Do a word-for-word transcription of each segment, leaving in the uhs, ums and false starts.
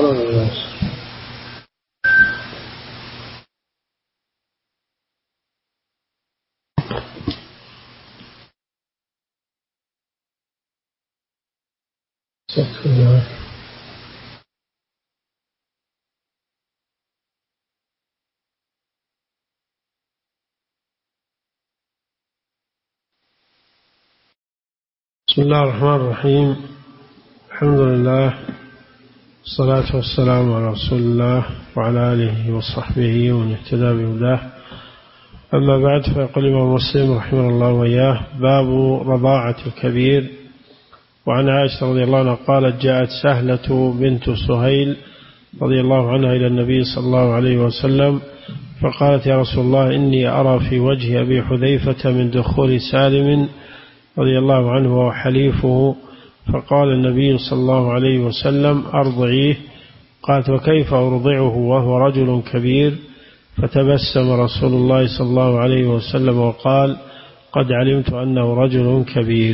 بسم الله الرحمن الرحيم. الحمد لله والصلاة والسلام على رسول الله وعلى آله وصحبه ومن اهتدى بهداه. أما بعد، فيقول الإمام مسلم رحمه الله وإياه: باب رضاعة الكبير. وعن عائشة رضي الله عنها قالت: جاءت سهلة بنت سهيل رضي الله عنها إلى النبي صلى الله عليه وسلم فقالت: يا رسول الله، إني أرى في وجه أبي حذيفة من دخول سالم رضي الله عنه وحليفه. فقال النبي صلى الله عليه وسلم: أرضعيه. قالت: وكيف أرضعه وهو رجل كبير؟ فتبسم رسول الله صلى الله عليه وسلم وقال: قد علمت أنه رجل كبير.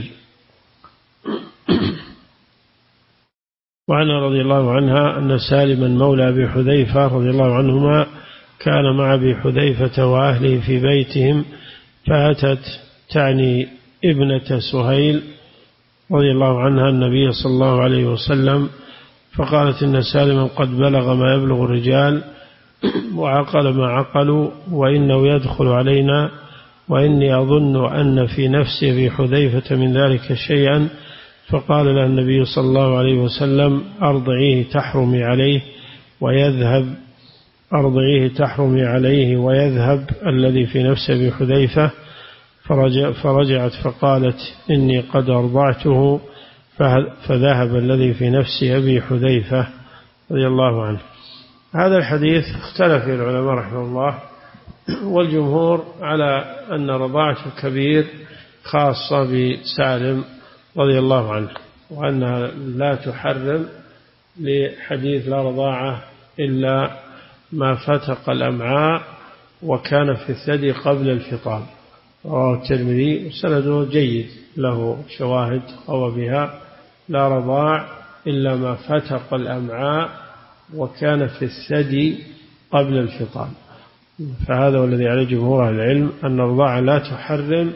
وعنها رضي الله عنها أن سالما مولى أبي حذيفة رضي الله عنهما كان مع أبي حذيفة وأهله في بيتهم، فأتت تعني ابنة سهيل رضي الله عنها النبي صلى الله عليه وسلم فقالت: إن سالما قد بلغ ما يبلغ الرجال وعقل ما عقلوا، وإنه يدخل علينا، وإني أظن أن في نفس أبي حذيفة من ذلك شيئا. فقال لها النبي صلى الله عليه وسلم: أرضعيه تحرمي عليه ويذهب أرضعيه تحرمي عليه ويذهب الذي في نفس أبي حذيفة. فرجعت فقالت: إني قد أرضعته، فذهب الذي في نفس أبي حذيفة رضي الله عنه. هذا الحديث اختلف العلماء رحمه الله، والجمهور على أن رضاعة الكبير خاصة بسالم رضي الله عنه، وأنها لا تحرم لحديث لا رضاعة إلا ما فتق الأمعاء وكان في الثدي قبل الفطام. رواه الترمذي وسنده جيد، له شواهد قوى بها: لا رضاع إلا ما فتق الأمعاء وكان في الثدي قبل الفطام. فهذا والذي عليه جمهور العلم، أن الرضاعة لا تحرم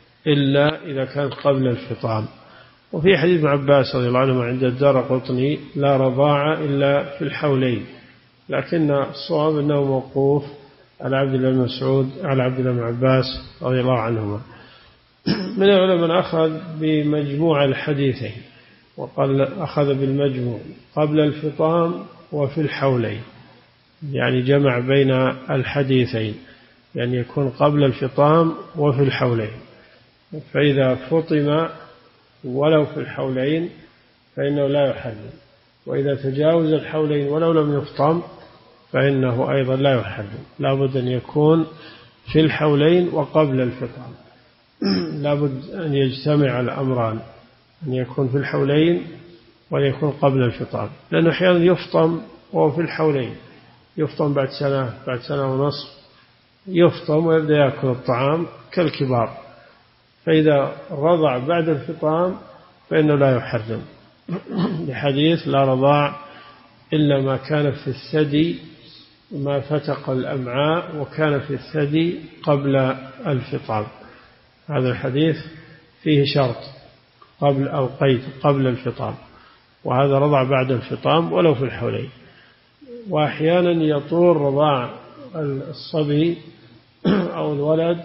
إلا إذا كان قبل الفطام. وفي حديث ابن عباس رضي الله عنه عند الدارقطني: لا رضاعة إلا في الحولين، لكن الصواب أنه موقوف على عبد الله بن مسعود على عبد الله بن عباس رضي الله عنهما. من العلماء من أخذ بمجموع الحديثين وقال أخذ بالمجموع قبل الفطام وفي الحولين، يعني جمع بين الحديثين، يعني يكون قبل الفطام وفي الحولين. فإذا فطم ولو في الحولين فإنه لا يحرم، وإذا تجاوز الحولين ولو لم يفطم فإنه أيضا لا يحرم. لا بد أن يكون في الحولين وقبل الفطام، لا بد أن يجتمع الأمران، أن يكون في الحولين ويكون قبل الفطام، لأنه أحيانا يفطم وهو في الحولين، يفطم بعد سنة بعد سنة ونصف، يفطم ويبدأ يأكل الطعام كالكبار. فإذا رضع بعد الفطام فإنه لا يحرم، لحديث لا رضاع إلا ما كان في الثدي ما فتق الأمعاء وكان في الثدي قبل الفطام. هذا الحديث فيه شرط قبل أو قيد قبل الفطام، وهذا رضع بعد الفطام ولو في الحولين. وأحيانا يطول رضاع الصبي أو الولد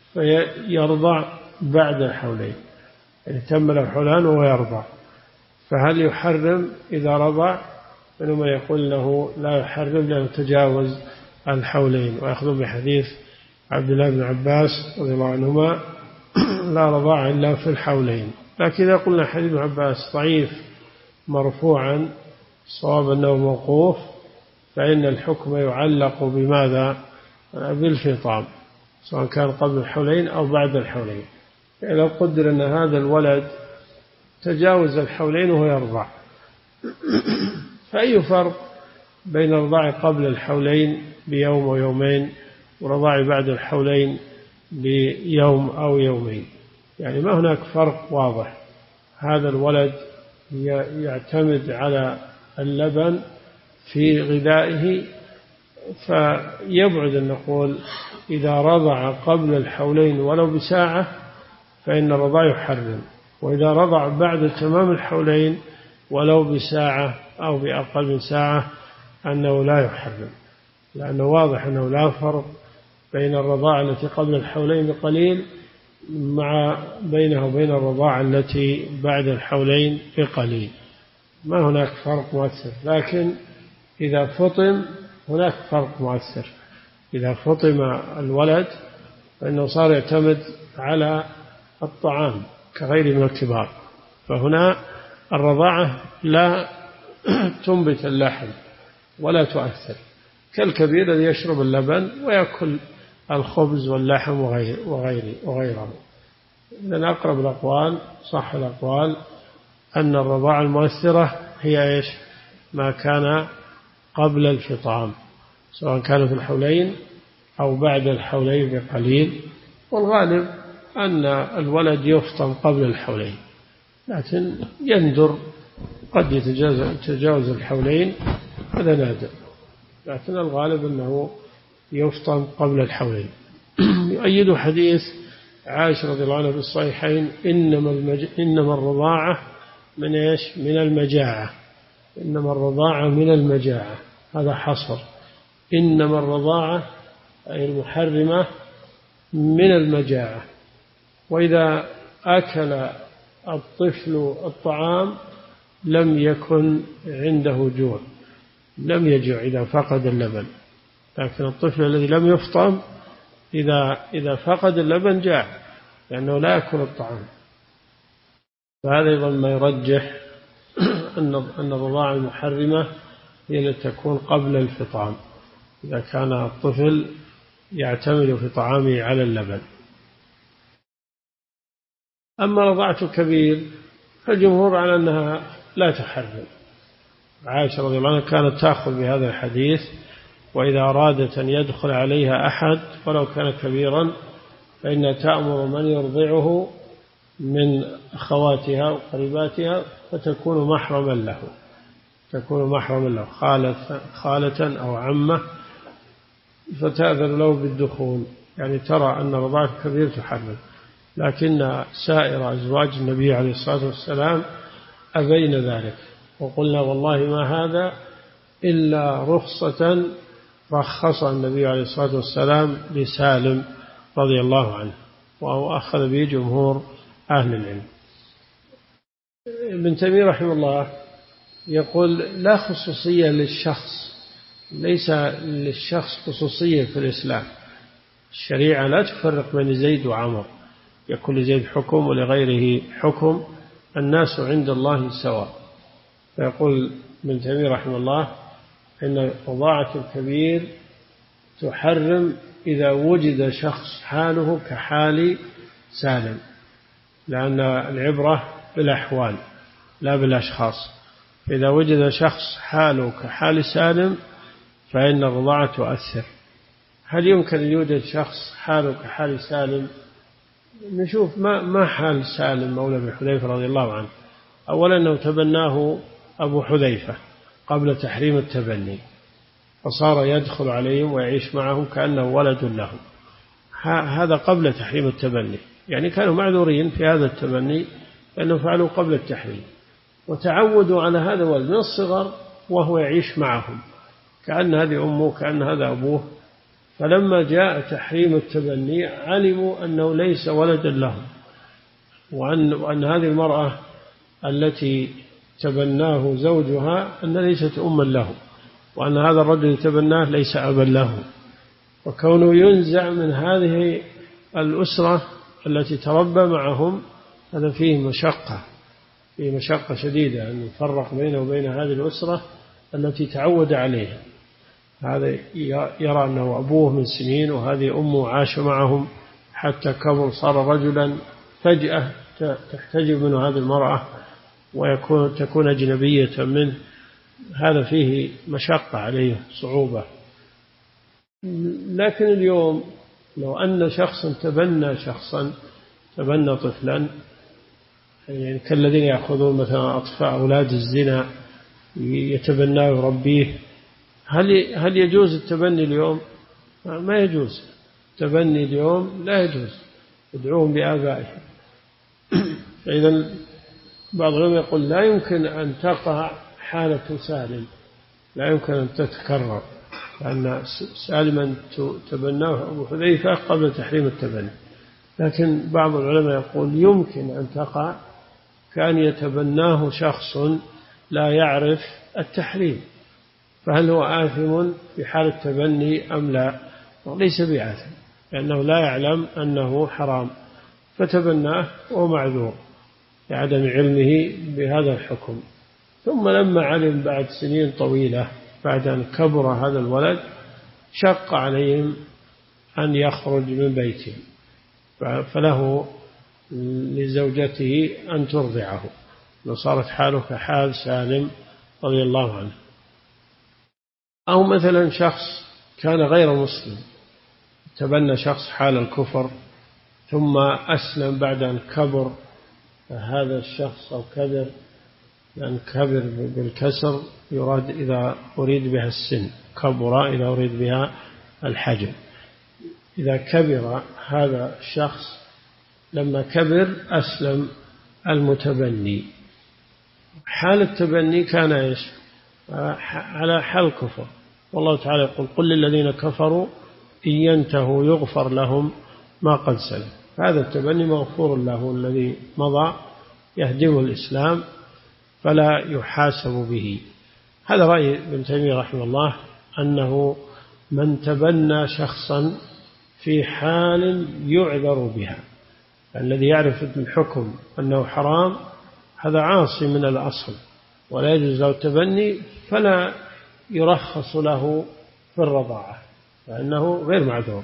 فيرضع بعد الحولين، يعني تم له حولان وهو يرضع. فهل يحرم إذا رضع؟ فإنما يقول له لا يحرم لأنه تجاوز الحولين، ويأخذ بحديث عبد الله بن عباس رضي الله عنهما: لا رضاع إلا في الحولين. لكن إذا قلنا حديث ابن عباس ضعيف مرفوعا، صواب أنه موقوف، فإن الحكم يعلق بماذا؟ بالفطام، سواء كان قبل الحولين أو بعد الحولين. لو قدر أن هذا الولد تجاوز الحولين وهو يرضع، فأي فرق بين الرضاع قبل الحولين بيوم ويومين ورضاع بعد الحولين بيوم أو يومين؟ يعني ما هناك فرق واضح. هذا الولد يعتمد على اللبن في غذائه، فيبعد أن نقول إذا رضع قبل الحولين ولو بساعة فإن الرضاع يحرم، وإذا رضع بعد تمام الحولين ولو بساعة أو بأقل من ساعة أنه لا يحرم، لأنه واضح أنه لا فرق بين الرضاعة التي قبل الحولين بقليل مع بينه وبين الرضاعة التي بعد الحولين بقليل، ما هناك فرق مؤثر. لكن إذا فطم هناك فرق مؤثر، إذا فطم الولد فإنه صار يعتمد على الطعام كغير من الكبار، فهنا الرضاعة لا تنبت اللحم ولا تؤثر، كالكبير الذي يشرب اللبن ويأكل الخبز واللحم وغيره وغيره. إذن أقرب الأقوال صح الأقوال أن الرضاعة المؤثرة هي إيش؟ ما كان قبل الفطام، سواء كان في الحولين أو بعد الحولين بقليل، والغالب أن الولد يفطم قبل الحولين، لكن يندر قد يتجاوز الحولين، هذا نادر، لكن الغالب أنه يفطم قبل الحولين. يؤيد حديث عائشة رضي الله عنها في الصحيحين إنما, المج... إنما الرضاعة من إيش؟ من المجاعة، إنما الرضاعة من المجاعة، هذا حصر، إنما الرضاعة أي المحرمة من المجاعة، وإذا أكل الطفل الطعام لم يكن عنده جوع، لم يجوع إذا فقد اللبن، لكن الطفل الذي لم يفطم إذا إذا فقد اللبن جاع لأنه لا يأكل الطعام. فهذا أيضا ما يرجح أن أن الرضاعة المحرمة هي التي تكون قبل الفطام، إذا كان الطفل يعتمد في طعامه على اللبن. أما رضاعة الكبير فالجمهور على أنها لا تحرم. عائشة رضي الله عنها كانت تأخذ بهذا الحديث، وإذا أرادت أن يدخل عليها أحد ولو كان كبيرا فإنها تأمر من يرضعه من أخواتها وقريباتها فتكون محرما له، تكون محرما له خالة, خالة أو عمة، فتأذن له بالدخول، يعني ترى أن رضاعة الكبير تحرم. لكن سائر أزواج النبي عليه الصلاة والسلام أبين ذلك، وقلنا والله ما هذا إلا رخصة رخص النبي عليه الصلاة والسلام لسالم رضي الله عنه، وأخذ به جمهور أهل العلم. ابن تيمية رحمه الله يقول لا خصوصية للشخص، ليس للشخص خصوصية في الإسلام، الشريعة لا تفرق بين زيد وعمر، يكون لزيد حكم ولغيره حكم، الناس عند الله سواء. فيقول ابن تيمية رحمه الله إن رضاعة الكبير تحرم إذا وجد شخص حاله كحال سالم، لأن العبرة بالأحوال لا بالأشخاص، إذا وجد شخص حاله كحال سالم فإن الرضاعة تؤثر. هل يمكن أن يوجد شخص حاله كحال سالم؟ نشوف ما ما حال سالم مولى بن حذيفة رضي الله عنه. أولا أنه تبناه أبو حذيفة قبل تحريم التبني، فصار يدخل عليهم ويعيش معهم كأنه ولد لهم، هذا قبل تحريم التبني، يعني كانوا معذورين في هذا التبني لأنه فعلوا قبل التحريم، وتعودوا على هذا الولد من الصغر وهو يعيش معهم كأن هذه أمه كأن هذا أبوه. فلما جاء تحريم التبني علموا أنه ليس ولدا لهم، وأن, وأن هذه المرأة التي تبناه زوجها أن ليست أما له، وأن هذا الرجل يتبناه ليس أبا له، وكونه ينزع من هذه الأسرة التي تربى معهم هذا فيه مشقة، فيه مشقة شديدة أن يفرق بينه وبين هذه الأسرة التي تعود عليها. هذا يرى أنه أبوه من سنين وهذه أمه عاش معهم حتى كبر صار رجلا، فجأة تحتجب منه هذه المرأة ويكون تكون أجنبية منه، هذا فيه مشقة عليه صعوبة. لكن اليوم لو أن شخصا تبنى شخصا تبنى طفلا، يعني كالذين يأخذون مثلا أطفال أولاد الزنا يتبناه وربيه هل هل يجوز التبني اليوم؟ ما يجوز التبني اليوم، لا يجوز، يدعوهم بآبائهم. فإذا بعض العلماء يقول لا يمكن أن تقع حالة سالم، لا يمكن أن تتكرر، لأن سالما تبناه أبو حذيفة قبل تحريم التبني. لكن بعض العلماء يقول يمكن أن تقع كأن يتبناه شخص لا يعرف التحريم، فهل هو آثم في حال التبني أم لا؟ ليس بآثم، لأنه لا يعلم أنه حرام فتبناه وهو معذور لعدم علمه بهذا الحكم. ثم لما علم بعد سنين طويلة، بعد أن كبر هذا الولد، شق عليهم أن يخرج من بيتهم، فله لزوجته أن ترضعه، وصارت حاله كحال سالم رضي الله عنه. أو مثلا شخص كان غير مسلم، تبنى شخص حال الكفر ثم أسلم بعد أن كبر هذا الشخص، أو كبر، لأن كبر بالكسر يراد إذا أريد بها السن، كبر إذا أريد بها الحجم. إذا كبر هذا الشخص، لما كبر أسلم المتبني، حال التبني كان إيش؟ على حال الكفر. والله تعالى يقول قل للذين كفروا إن ينتهوا يغفر لهم ما قد سلف. هذا التبني مغفور له، الذي مضى يهدم الإسلام فلا يحاسب به. هذا رأي ابن تيمية رحمه الله، أنه من تبنى شخصا في حال يعذر بها، الذي يعرف الحكم أنه حرام هذا عاصي من الأصل ولا يجوز له التبني، فلا يرخص له في الرضاعة لأنه غير معذور.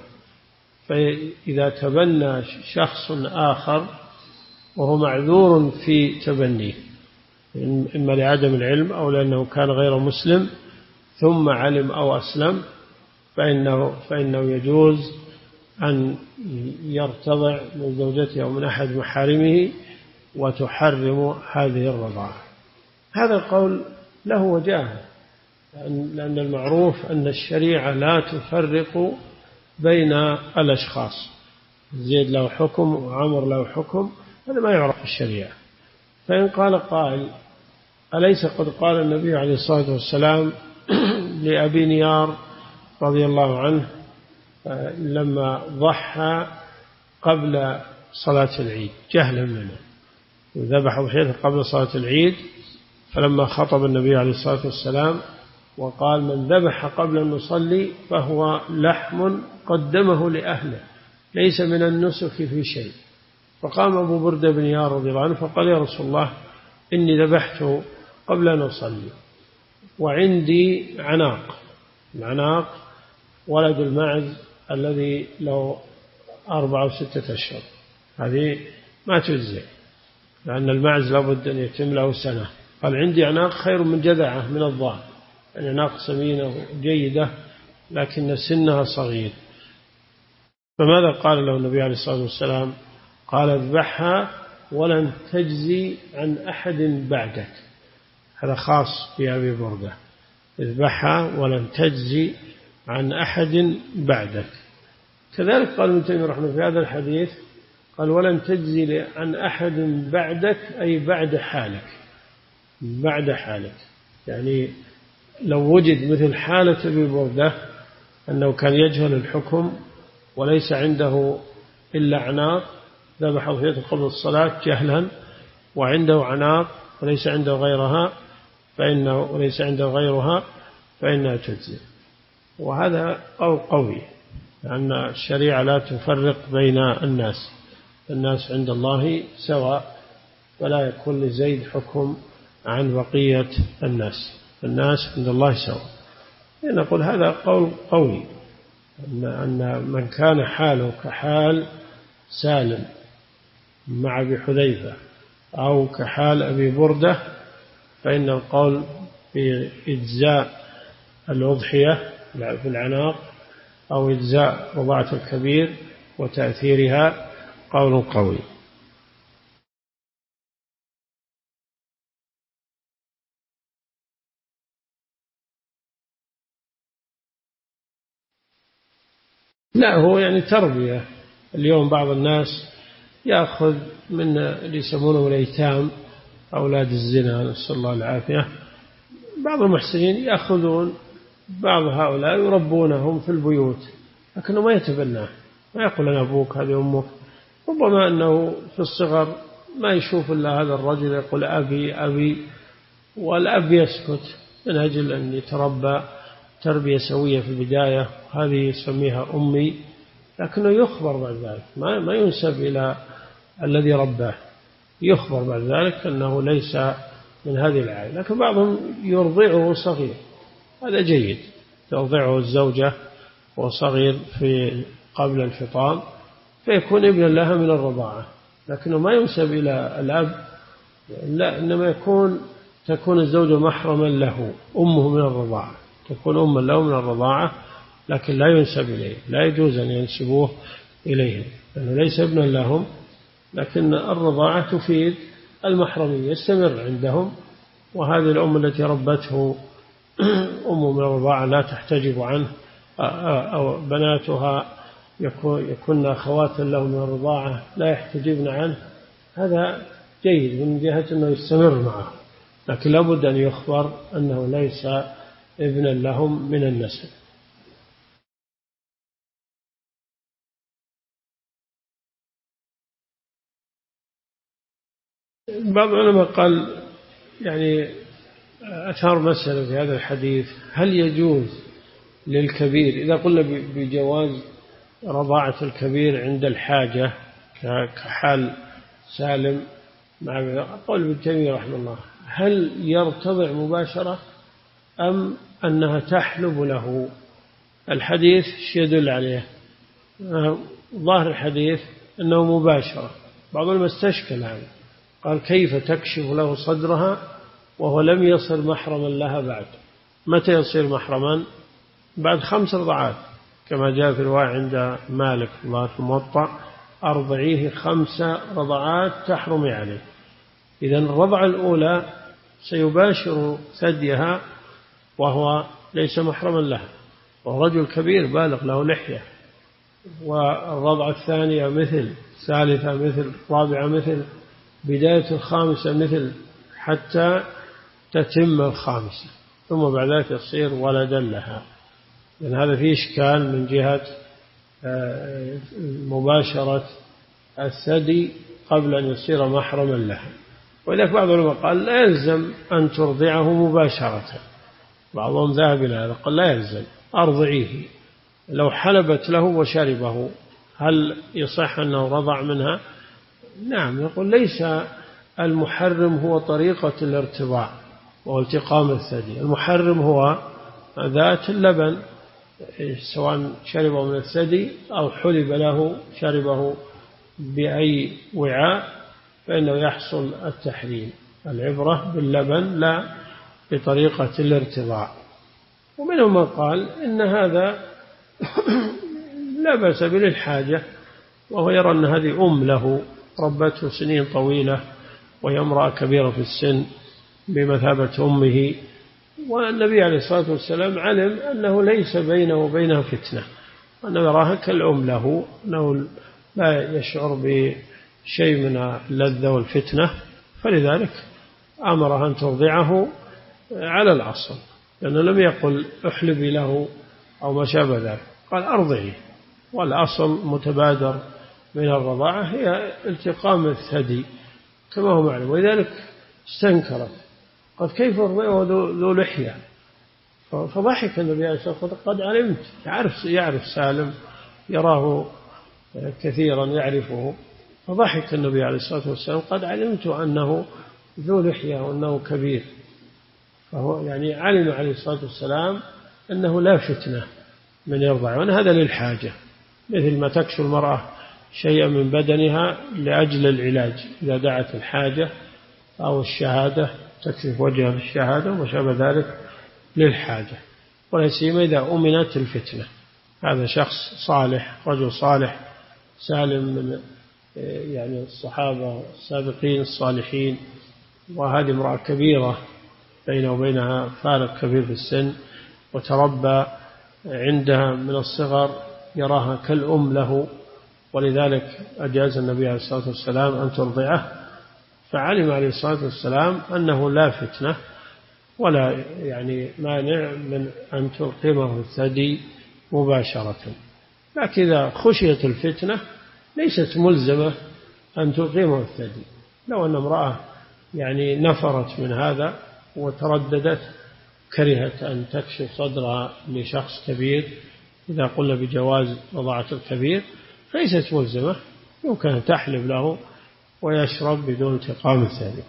فإذا تبنى شخص آخر وهو معذور في تبنيه، إما لعدم العلم أو لأنه كان غير مسلم ثم علم أو أسلم، فإنه, فإنه يجوز أن يرتضع من زوجته أو من أحد محارمه وتحرم هذه الرضاعة. هذا القول له وجاهة، لأن المعروف أن الشريعة لا تفرق بين الأشخاص، زيد له حكم وعمر له حكم، هذا ما يعرف الشريعة. فإن قال قائل أليس قد قال النبي عليه الصلاة والسلام لأبي نيار رضي الله عنه لما ضحى قبل صلاة العيد جهلا منه، وذبح ضحيته قبل صلاة العيد، فلما خطب النبي عليه الصلاة والسلام وقال من ذبح قبل أن نصلي فهو لحم قدمه لأهله ليس من النسك في شيء، فقام أبو بردة بن نيار رضي الله عنه فقال يا رسول الله إني ذبحت قبل أن أصلي وعندي عناق، العناق ولد المعز الذي له أربعة وستة أشهر، هذه ما تجزئ لأن المعز لابد أن يتم له سنة. قال عندي عناق خير من جذعة من الضأن، يعني عناق سمينة جيدة لكن سنها صغير. فماذا قال له النبي عليه الصلاة والسلام؟ قال اذبحها ولن تجزي عن أحد بعدك، هذا خاص بأبي بردة، اذبحها ولن تجزي عن أحد بعدك. كذلك قال ابن تيمية رحمه الله في هذا الحديث قال ولن تجزي عن أحد بعدك أي بعد حالك، بعد حالك، يعني لو وجد مثل حالة أبي بردة أنه كان يجهل الحكم وليس عنده إلا عناق ذبح ضحيته قبل الصلاة جهلا، وعنده عناق وليس عنده غيرها فإنه وليس عنده غيرها فإنها تجزي. وهذا قول قوي، لأن الشريعة لا تفرق بين الناس، الناس عند الله سواء، ولا يكون لزيد حكم عن بقية الناس، الناس عند الله سواء. نقول هذا قول قوي، أن من كان حاله كحال سالم مع أبي حذيفة أو كحال أبي بردة فإن القول بإجزاء الأضحية في العناق أو إجزاء رضاعة الكبير وتأثيرها قول قوي. لا، هو يعني تربية. اليوم بعض الناس يأخذ من اللي يسمونهم الأيتام أولاد الزنا، نسأل الله العافية، بعض المحسنين يأخذون بعض هؤلاء يربونهم في البيوت، لكنه ما يتبناه، ما يقول أنا أبوك هذه أمك. ربما أنه في الصغر ما يشوف إلا هذا الرجل يقول أبي أبي، والأب يسكت من أجل أن يتربى تربية سوية في البداية، هذه يسميها أمي، لكنه يخبر بعد ذلك، ما ما ينسب إلى الذي رباه، يخبر بعد ذلك أنه ليس من هذه العائلة. لكن بعضهم يرضعه صغير، هذا جيد، ترضعه الزوجة وصغير في قبل الفطام فيكون ابنا لها من الرضاعة، لكنه ما ينسب إلى الأب، لا، إنما يكون تكون الزوجة محرما له، أمه من الرضاعة، تكون أما له من الرضاعة، لكن لا ينسب إليه، لا يجوز أن ينسبوه إليه لأنه ليس ابنا لهم، لكن الرضاعة تفيد المحرمية، يستمر عندهم، وهذه الأم التي ربته أم من الرضاعة لا تحتجب عنه، أو بناتها يكون أخوات له من الرضاعة لا يحتجبن عنه، هذا جيد من جهة أنه يستمر معه، لكن لابد أن يخبر أنه ليس ابنا لهم من النسب. بعض العلماء قال يعني أثار مسألة في هذا الحديث، هل يجوز للكبير إذا قلنا بجواز رضاعة الكبير عند الحاجة كحال سالم مع قول ابن تيمية رحمه الله، هل يرتضع مباشرة أم أنها تحلب له؟ الحديث يدل عليه، ظاهر الحديث أنه مباشرة. بعضهم استشكل هذا، قال كيف تكشف له صدرها وهو لم يصل محرما لها بعد؟ متى يصير محرما؟ بعد خمس رضعات، كما جاء في رواية عند مالك الله في الموطأ، أرضعيه خمس رضعات تحرمي عليه. إذن الرضعة الأولى سيباشر ثديها وهو ليس محرما لها، وهو رجل كبير بالغ له لحية، والرضعة الثانية مثل، ثالثة مثل، رابعة مثل، بداية الخامسة مثل، حتى تتم الخامسة، ثم بعد ذلك يصير ولدا لها. لأن هذا فيه إشكال من جهة مباشرة الثدي قبل أن يصير محرما لها. ولذلك بعض العلماء قال لا يلزم أن ترضعه مباشرة، بعضهم ذهب إلى هذا، قال لا يلزم، أرضعيه، لو حلبت له وشربه هل يصح أنه رضع منها؟ نعم، يقول ليس المحرم هو طريقة الارتضاع والتقام الثدي، المحرم هو ذات اللبن، سواء شربه من الثدي أو حلب له شربه بأي وعاء فإنه يحصل التحريم. العبرة باللبن لا بطريقة الارتضاع. ومنهم من قال إن هذا لا بأس به للحاجة، وهو يرى أن هذه أم له ربته سنين طويلة، وهي امرأة كبيرة في السن بمثابة أمه، والنبي عليه الصلاة والسلام علم أنه ليس بينه وبينها فتنة، وأنه يراها كالأم له، أنه لا يشعر بشيء من اللذة والفتنة، فلذلك أمرها أن ترضعه على الأصل، لأنه لم يقل احلبي له أو ما شابه ذلك، قال أرضعي، والأصل متبادر من الرضاعة هي التقام الثدي كما هو معلوم. ولذلك استنكرت، قد كيف أرضعه ذو لحية؟ فضحك النبي عليه الصلاة والسلام، قد علمت، يعرف, يعرف سالم، يراه كثيرا يعرفه، فضحك النبي عليه الصلاة والسلام، قد علمت أنه ذو لحية وأنه كبير، فهو يعني علم عليه الصلاة والسلام أنه لا فتنة من يرضع، وأن هذا للحاجة، مثل ما تكشف المرأة شيئا من بدنها لأجل العلاج إذا دعت الحاجة أو الشهادة، تكشف وجهها بالشهادة وما شابه ذلك للحاجة، ولا سيما إذا أمنت الفتنة. هذا شخص صالح، رجل صالح سالم من يعني الصحابة السابقين الصالحين، وهذه امرأة كبيرة بينه وبينها فارق كبير في السن، وتربى عندها من الصغر يراها كالأم له، ولذلك أجاز النبي عليه الصلاة والسلام أن ترضعه، فعلم عليه الصلاة والسلام أنه لا فتنة ولا يعني مانع من أن تلقمه الثدي مباشرة. لكن إذا خشيت الفتنة ليست ملزمة أن تلقمه الثدي. لو أن امرأة يعني نفرت من هذا وترددت، كرهت أن تكشف صدرها لشخص كبير، إذا قلنا بجواز رضاعة الكبير ليست ملزمة، يمكن أن تحلب له ويشرب بدون التقام الثدي.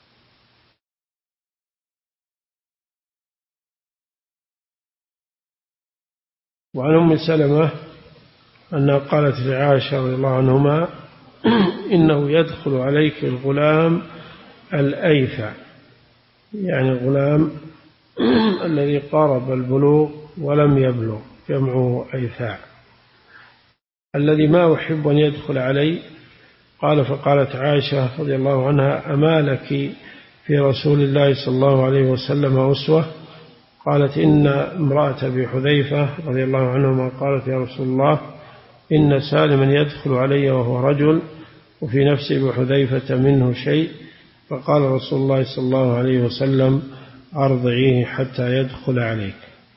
وعن أم سلمة أنها قالت لعائشة رضي الله عنهما: إنه يدخل عليك الغلام الأيفع، يعني الغلام الذي قارب البلوغ ولم يبلغ، جمعه أيفاع، الذي ما أحب أن يدخل علي. قال فقالت عائشة رضي الله عنها: أما لك في رسول الله صلى الله عليه وسلم أسوة؟ قالت: إن امرأة أبي حذيفة رضي الله عنهما قالت: يا رسول الله، إن سالما يدخل علي وهو رجل، وفي نفس أبي حذيفة منه شيء. فقال رسول الله صلى الله عليه وسلم: أرضعيه حتى يدخل عليك.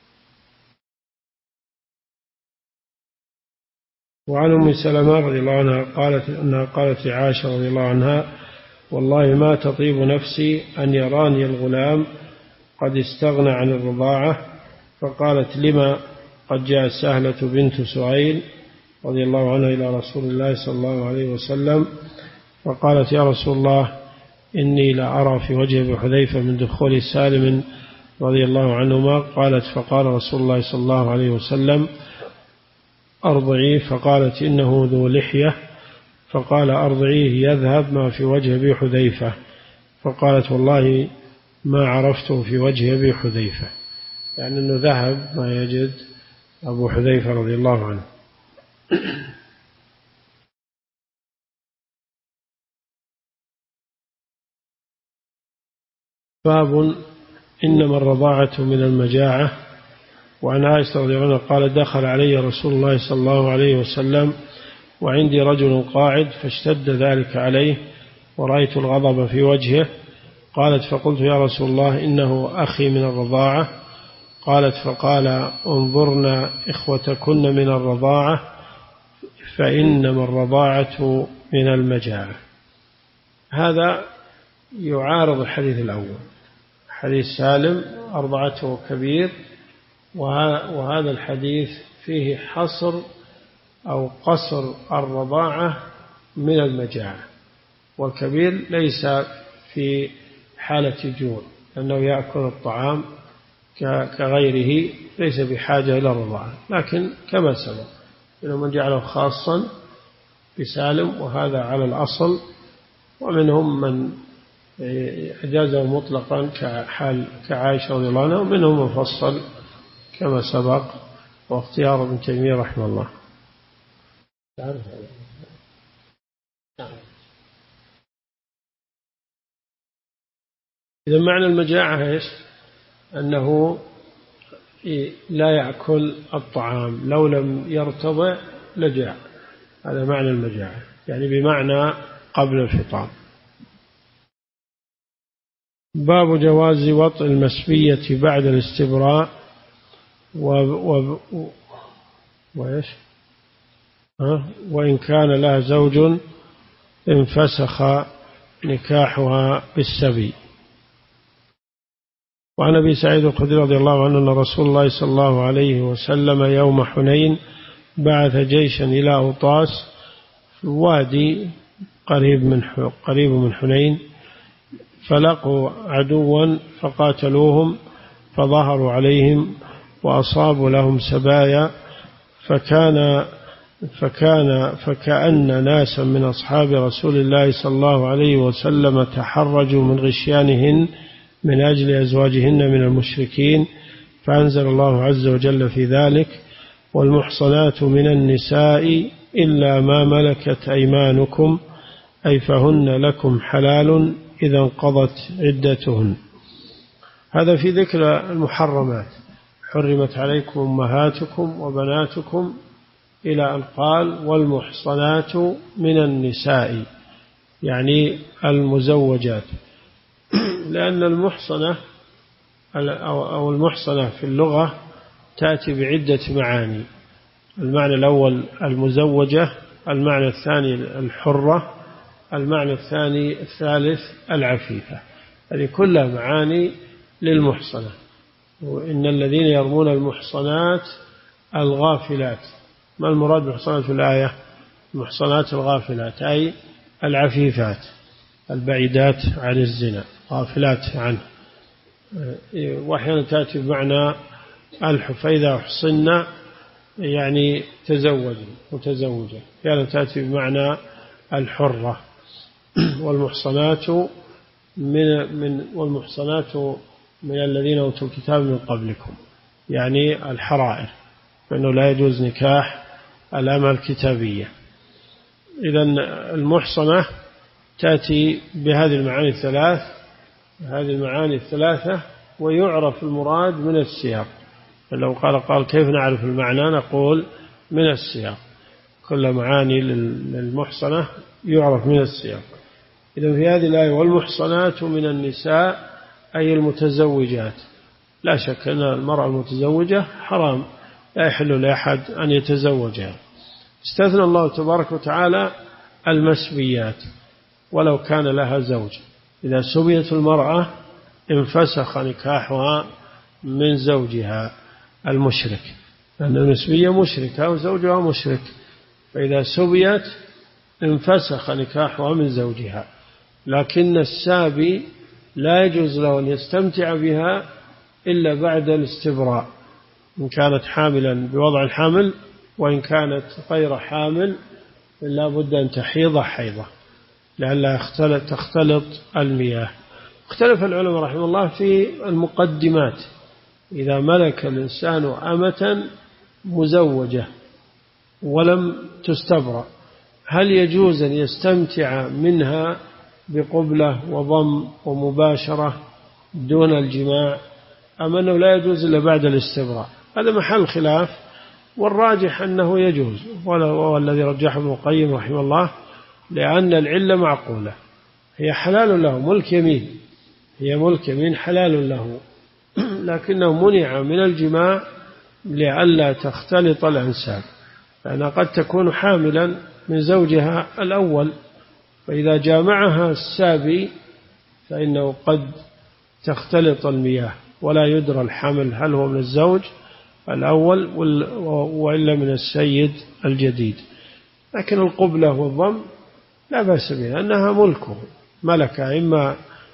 وعن أم سلمة رضي الله عنها قالت أنها قالت لعائشة رضي الله عنها: والله ما تطيب نفسي أن يراني الغلام قد استغنى عن الرضاعة. فقالت: لما؟ قد جاء سهلة بنت سهيل رضي الله عنها إلى رسول الله صلى الله عليه وسلم فقالت: يا رسول الله، إني لا أرى في وجه أبي حذيفة من دخول سالم رضي الله عنهما. قالت: فقال رسول الله صلى الله عليه وسلم: أرضعيه. فقالت: إنه ذو لحية. فقال: أرضعيه يذهب ما في وجه أبي حذيفة. فقالت: والله ما عرفته في وجه أبي حذيفة، يعني أنه ذهب ما يجد أبو حذيفة رضي الله عنه. باب إنما الرضاعة من المجاعة. وعن عائشة رضي الله عنها قال: دخل علي رسول الله صلى الله عليه وسلم وعندي رجل قاعد، فاشتد ذلك عليه ورأيت الغضب في وجهه. قالت: فقلت: يا رسول الله، إنه أخي من الرضاعة. قالت: فقال: انظرنا إخوتكن من الرضاعة، فإنما الرضاعة من المجاعة. هذا يعارض الحديث الأول، حديث سالم أرضعته كبير، وهذا الحديث فيه حصر أو قصر الرضاعة من المجاعة، والكبير ليس في حالة جوع لأنه يأكل الطعام كغيره، ليس بحاجة إلى الرضاعة. لكن كما سبق إنه من جعله خاصا بسالم، وهذا على الأصل، ومنهم من أجازه مطلقا كحال كعائشة رضي الله عنها، ومنهم مفصل كما سبق، واختيار ابن تيمية رحمه الله. إذا معنى المجاعة إيش؟ أنه لا يأكل الطعام، لو لم يرتضع لجاع، هذا معنى المجاعة، يعني بمعنى قبل الفطام. باب جواز وطء المسبية بعد الاستبراء و... و... وإيش؟ ها؟ وإن كان لها زوج انفسخ نكاحها بالسبي. وعن أبي سعيد الخدري رضي الله عنه أن رسول الله صلى الله عليه وسلم يوم حنين بعث جيشا إلى أوطاس في وادي قريب من قريب من حنين، فلقوا عدوا فقاتلوهم فظهروا عليهم وأصابوا لهم سبايا، فكان فكان فكأن ناسا من أصحاب رسول الله صلى الله عليه وسلم تحرجوا من غشيانهن من أجل أزواجهن من المشركين، فأنزل الله عز وجل في ذلك: والمحصنات من النساء إلا ما ملكت أيمانكم، أي فهن لكم حلال إذا انقضت عدتهن. هذا في ذكر المحرمات: حرمت عليكم أمهاتكم وبناتكم إلى أن قال والمحصنات من النساء، يعني المزوجات، لأن المحصنة أو المحصنة في اللغة تأتي بعدة معاني. المعنى الأول المزوجة، المعنى الثاني الحرة، المعنى الثاني الثالث العفيفة. هذه كلها معاني للمحصنة. وإن الذين يرمون المحصنات الغافلات، ما المراد بالمحصنات في الآية؟ المحصنات الغافلات أي العفيفات البعيدات عن الزنا، غافلات عنه. وأحيانا تأتي بمعنى الحف، فإذا أحصن يعني تزوج متزوجة، يعني تأتي بمعنى الحرة. والمحصنات من من والمحصنات من الذين أوتوا الكتاب من قبلكم، يعني الحرائر، فإنه لا يجوز نكاح الأمة الكتابية. إذن المحصنة تأتي بهذه المعاني الثلاث هذه المعاني الثلاثة ويعرف المراد من السياق. فلو قال قال كيف نعرف المعنى؟ نقول من السياق، كل معاني للمحصنة يعرف من السياق. إذن في هذه الآية والمحصنات من النساء أي المتزوجات. لا شك أن المرأة المتزوجة حرام، لا يحل لأحد أن يتزوجها. استثنى الله تبارك وتعالى المسبيات ولو كان لها زوج، إذا سبيت المرأة انفسخ نكاحها من زوجها المشرك، لأن المسبية مشركة وزوجها مشرك، فإذا سبيت انفسخ نكاحها من زوجها. لكن السابي لا يجوز له أن يستمتع بها إلا بعد الاستبراء، إن كانت حاملا بوضع الحمل، وإن كانت غير حامل لا بد أن تحيض حيضة لئلا تختلط المياه. اختلف العلماء رحمه الله في المقدمات. إذا ملك الإنسان أمة مزوجة ولم تستبرأ، هل يجوز أن يستمتع منها بقبلة وضم ومباشرة دون الجماع، أم أنه لا يجوز إلا بعد الاستبراء؟ هذا محل خلاف، والراجح أنه يجوز، والذي رجحه ابن القيم رحمه الله، لأن العلة معقولة، هي حلال له، ملك يمين، هي ملك يمين حلال له، لكنه منع من الجماع لئلا تختلط الأنساب، لأنها قد تكون حاملا من زوجها الأول، فإذا جامعها السابي فإنه قد تختلط المياه ولا يدرى الحمل هل هو من الزوج الأول وإلا من السيد الجديد. لكن القبلة والضم لا بأس بها، أنها ملكه، ملك إما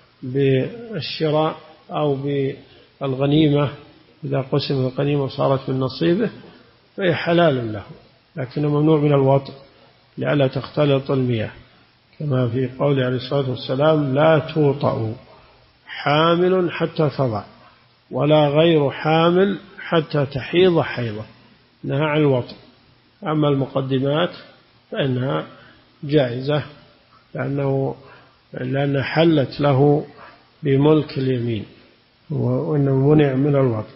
بالشراء أو بالغنيمة، إذا قسم الغنيمة صارت من نصيبه فهي حلال له، لكنه ممنوع من الوطء لئلا تختلط المياه، كما في قول عليه الصلاة والسلام لا توطأ حامل حتى تضع ولا غير حامل حتى تحيض حيضة، نهى عن الوطء. أما المقدمات فإنها جائزة، لأنه لأن حلت له بملك اليمين، وأنه منع من الوطء.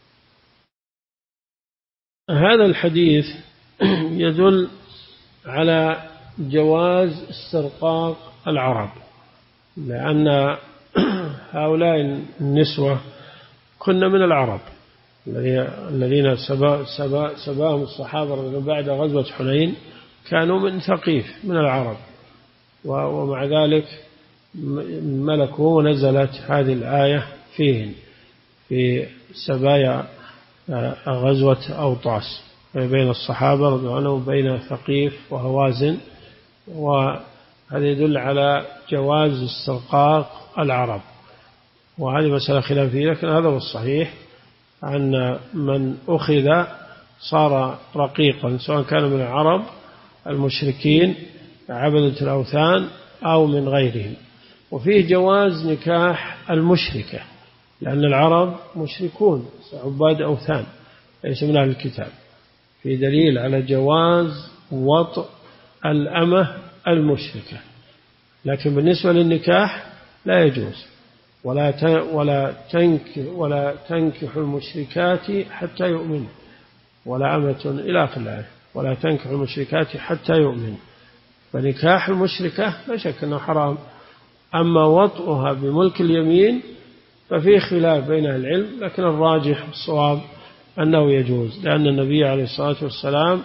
هذا الحديث يدل على جواز استرقاق العرب، لأن هؤلاء النسوة كن من العرب الذين سبا سبا سباهم الصحابة بعد غزوة حنين، كانوا من ثقيف من العرب، ومع ذلك ملكوا ونزلت هذه الآية فيهن في سبايا غزوة أوطاس بين الصحابة رضي الله عنهم وبين ثقيف وهوازن، وهذا يدل على جواز استرقاق العرب. وهذه مسألة خلافية، لكن هذا هو الصحيح، أن من أخذ صار رقيقا سواء كان من العرب المشركين عبدة الأوثان أو من غيرهم. وفيه جواز نكاح المشركة، لأن العرب مشركون عباد أوثان ليس من أهل الكتاب، في دليل على جواز وطء الأمة المشركة. لكن بالنسبة للنكاح لا يجوز، ولا ولا تنكح ولا تنكح المشركات حتى يؤمن، ولا أمة إلى آخر الآية، ولا تنكحوا المشركات حتى يؤمن. فنكاح المشركة لا شك أنه حرام، أما وطئها بملك اليمين ففيه خلاف بين العلم، لكن الراجح الصواب أنه يجوز، لأن النبي عليه الصلاة والسلام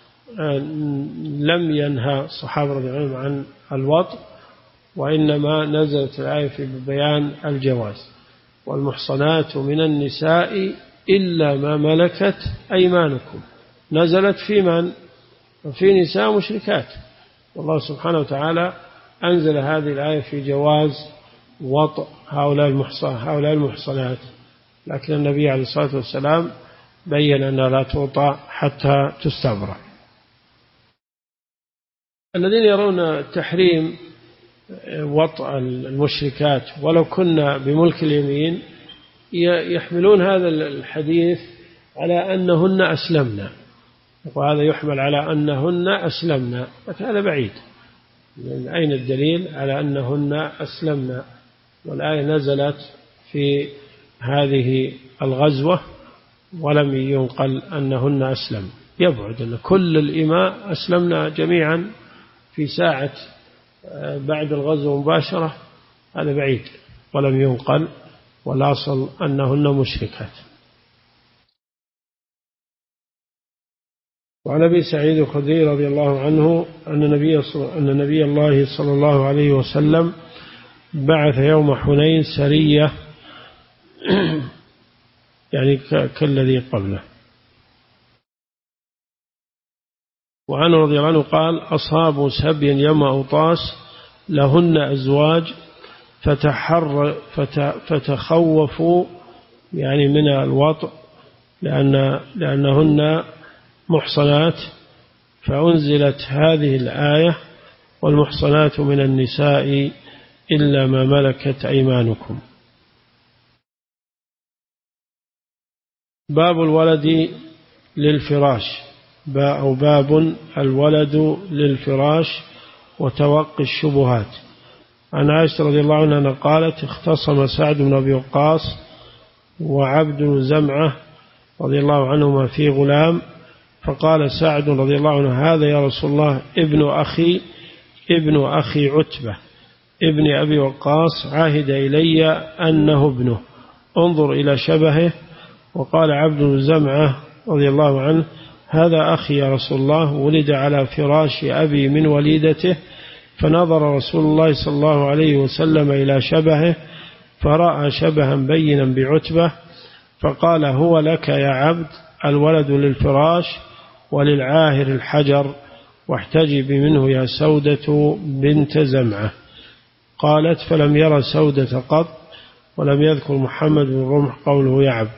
لم ينهى الصحابة رضي الله عنهم عن الوطء، وإنما نزلت الآية في بيان الجواز. والمحصنات من النساء إلا ما ملكت أيمانكم، نزلت في من؟ في نساء مشركات، والله سبحانه وتعالى أنزل هذه الآية في جواز وطء هؤلاء المحصنات، لكن النبي عليه الصلاة والسلام بين أنها لا توطأ حتى تستبرأ. الذين يرون تحريم وطأ المشركات ولو كنا بملك اليمين يحملون هذا الحديث على أنهن أسلمنا، وهذا يحمل على أنهن أسلمنا، لكن هذا بعيد. أين الدليل على أنهن أسلمنا؟ والآية نزلت في هذه الغزوة ولم ينقل أنهن أسلم. يبعد أن كل الإماء أسلمنا جميعا في ساعة بعد الغزو مباشرة، هذا بعيد ولم ينقل، والأصل أنهن مشركات. وعن أبي سعيد الخدري رضي الله عنه أن نبي أن نبي الله صلى الله عليه وسلم بعث يوم حنين سرية يعني كالذي قبله. وعنه رضي الله عنه قال: أصابوا سبيا يوم أوطاس لهن أزواج فتحر فتخوفوا يعني من الوطء لأن لأنهن محصنات، فأنزلت هذه الآية: والمحصنات من النساء إلا ما ملكت أيمانكم. باب الولد للفراش، أو باب الولد للفراش وتوقي الشبهات. عن عائشة رضي الله عنها قالت: اختصم سعد بن أبي وقاص وعبد بن زمعة رضي الله عنهما في غلام، فقال سعد رضي الله عنه: هذا يا رسول الله ابن أخي ابن أخي عتبة ابن أبي وقاص عهد إلي أنه ابنه، انظر إلى شبهه. وقال عبد بن زمعة رضي الله عنه: هذا أخي يا رسول الله، ولد على فراش أبي من وليدته، فنظر رسول الله صلى الله عليه وسلم إلى شبهه فرأى شبها بينا بعتبة، فقال: هو لك يا عبد، الولد للفراش وللعاهر الحجر، واحتجب منه يا سودة بنت زمعة. قالت: فلم يرى سودة قط، ولم يذكر محمد بن رمح قوله يا عبد.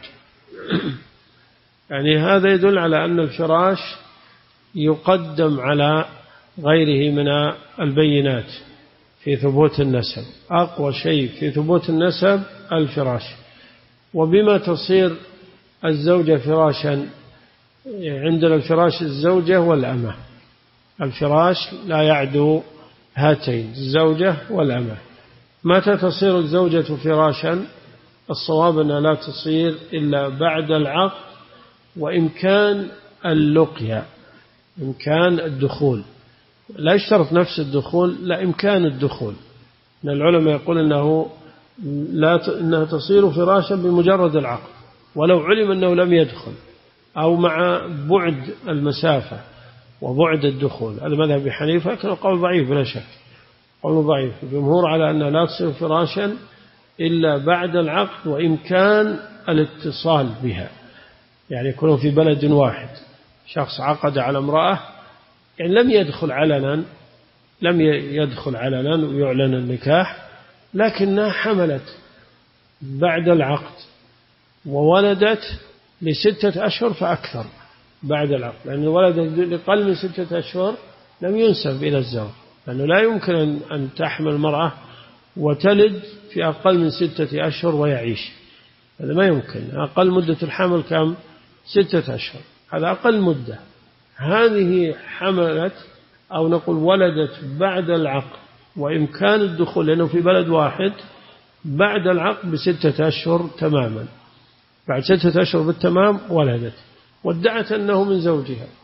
يعني هذا يدل على أن الفراش يقدم على غيره من البينات في ثبوت النسب. أقوى شيء في ثبوت النسب الفراش. وبما تصير الزوجة فراشا؟ عندنا الفراش الزوجة والأمة، الفراش لا يعدو هاتين الزوجة والأمة. متى تصير الزوجة فراشا؟ الصواب أنها لا تصير إلا بعد العقد وإمكان اللقيا، إمكان الدخول، لا يشترط نفس الدخول، لا إمكان الدخول. إن العلماء يقول إنه لا إنها تصير فراشا بمجرد العقد ولو علم أنه لم يدخل، أو مع بعد المسافة وبعد الدخول. هذا مذهب أبي حنيفة، لكن قول ضعيف بلا شك، قول ضعيف. الجمهور على أنها لا تصير فراشا إلا بعد العقد وإمكان الاتصال بها، يعني يكونوا في بلد واحد، شخص عقد على امرأة يعني لم يدخل علنا لم يدخل علنا ويعلن النكاح، لكنها حملت بعد العقد وولدت لستة أشهر فأكثر بعد العقد، لأن ولدت لقل من ستة أشهر لم ينسب إلى الزوج، لأنه لا يمكن أن تحمل المرأة وتلد في أقل من ستة أشهر ويعيش، هذا ما يمكن. أقل مدة الحمل كم؟ ستة أشهر، هذا أقل مدة. هذه حملت أو نقول ولدت بعد العقد وإمكان الدخول، لأنه في بلد واحد، بعد العقد بستة أشهر تماما، بعد ستة أشهر بالتمام ولدت، وادعت أنه من زوجها،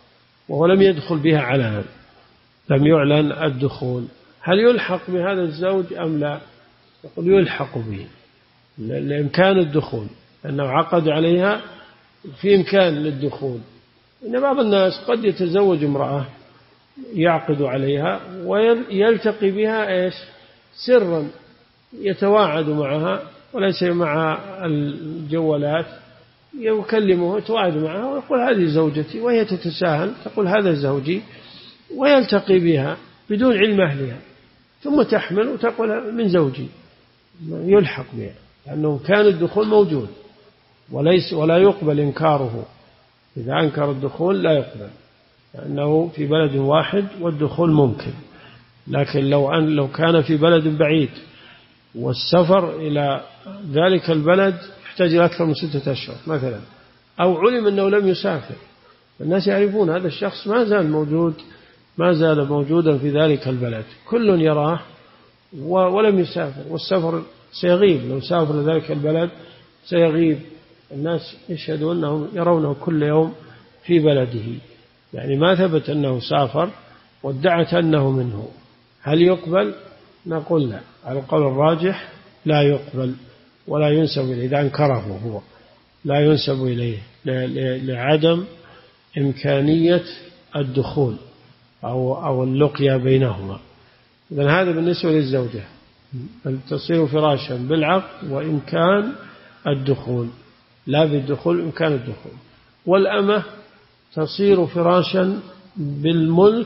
وهو لم يدخل بها علنا، لم يعلن الدخول، هل يلحق بهذا الزوج أم لا؟ يقول يلحق به لإمكان الدخول، لأنه عقد عليها في إمكان للدخول. إن بعض الناس قد يتزوج امرأة يعقد عليها ويلتقي بها إيش سرا، يتواعد معها وليس مع الجوالات، يكلمه يتواعد معها ويقول هذه زوجتي، وهي تتساهل تقول هذا زوجي، ويلتقي بها بدون علم أهلها، ثم تحمل وتقول من زوجي، يلحق بها، لأنه كان الدخول موجود وليس ولا يقبل إنكاره. إذا أنكر الدخول لا يقبل، لأنه في بلد واحد والدخول ممكن. لكن لو أن لو كان في بلد بعيد والسفر إلى ذلك البلد يحتاج إلى أكثر من ستة أشهر مثلا، أو علم أنه لم يسافر، الناس يعرفون هذا الشخص ما زال موجود ما زال موجودا في ذلك البلد، كل يراه ولم يسافر، والسفر سيغيب، لو سافر ذلك البلد سيغيب، الناس يشهدون أنهم يرونه كل يوم في بلده، يعني ما ثبت أنه سافر وادعت أنه منه. هل يقبل؟ نقول لا، على القول الراجح لا يقبل ولا ينسب إليه، إذا أنكره هو لا ينسب إليه لعدم إمكانية الدخول أو أو اللقيا بينهما. إذن هذا بالنسبة للزوجة، تصير فراشا بالعقد وإمكان الدخول، لا بالدخول إمكان الدخول. والأمة تصير فراشا بالملك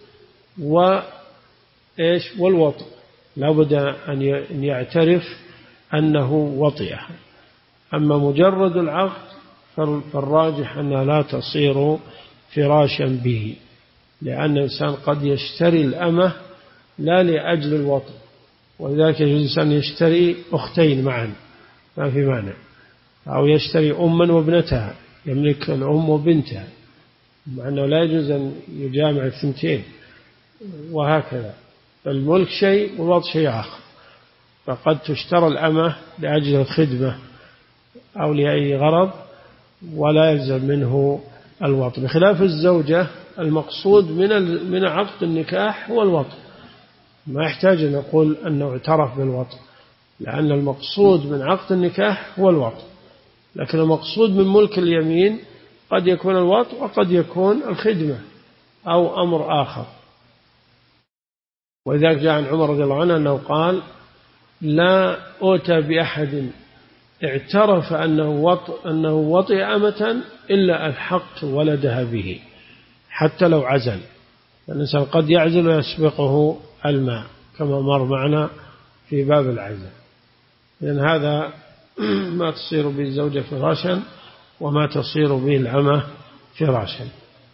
وإيش والوطء، لا بد أن يعترف أنه وطئها. أما مجرد العقد فالراجح أنها لا تصير فراشا به، لأن الإنسان قد يشتري الأمة لا لأجل الوطء، ولذلك يجوز الإنسان يشتري أختين معا ما في مانع، أو يشتري أما وابنتها، يملك الأم وبنتها، مع أنه لا يجوز أن يجامع الثنتين، وهكذا. فالملك شيء والوطء شيء آخر، فقد تشترى الأمة لأجل الخدمة أو لأي غرض ولا يلزم منه الوطء، بخلاف الزوجة المقصود من من عقد النكاح هو الوطء، ما يحتاج أن نقول أنه اعترف بالوطء، لأن المقصود من عقد النكاح هو الوطء. لكن المقصود من ملك اليمين قد يكون الوطء وقد يكون الخدمة أو أمر آخر. ولذلك جاء عن عمر رضي الله عنه أنه قال لا أوتى بأحد اعترف أنه وطئ أنه وطئ أمة إلا ألحقت ولدها به، حتى لو عزل، الإنسان قد يعزل ويسبقه الماء كما مر معنا في باب العزل. لأن هذا ما تصير به الزوجة فراشا وما تصير به الأمة فراشا.